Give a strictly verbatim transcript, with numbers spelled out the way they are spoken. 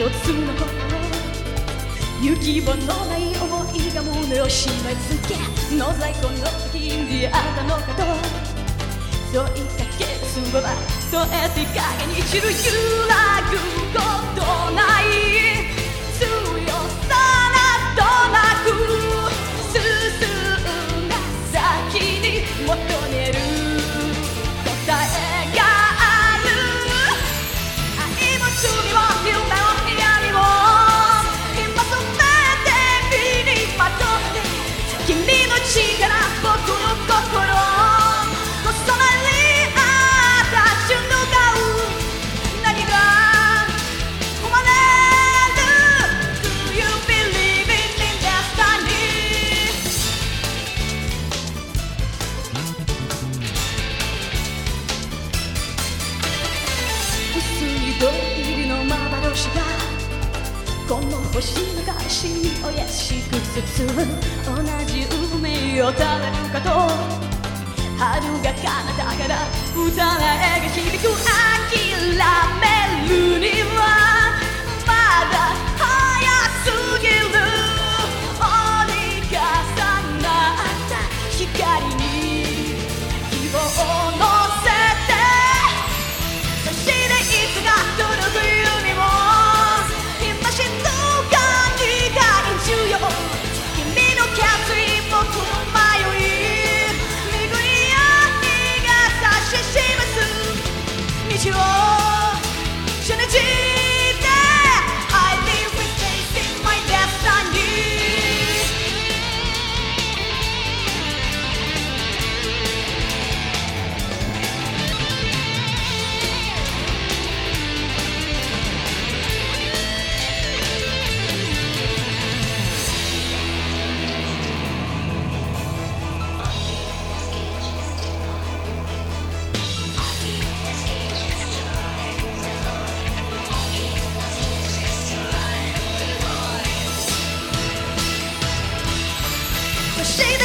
つの行き場のない想いが胸を締め付けの在この時にあったのかと問いかけすればそうやって影に散る揺らぐことない強さなどなく進んだ先に求める答えがある愛も罪も夢も闇も今すべて身にまとって君の力僕の心細なりあった瞬間何が生まれる Do you believe in destiny 薄い緑の幻がこの星の返しに怪しく包む同じ運命をたれるかと春が彼方から歌声が響く諦めるにはまだ早すぎる折り重なった光に希望を乗せてそしていつが来る冬にも今静かにが重要君の決意僕の迷い道を信じて I live with faith in my destiny そして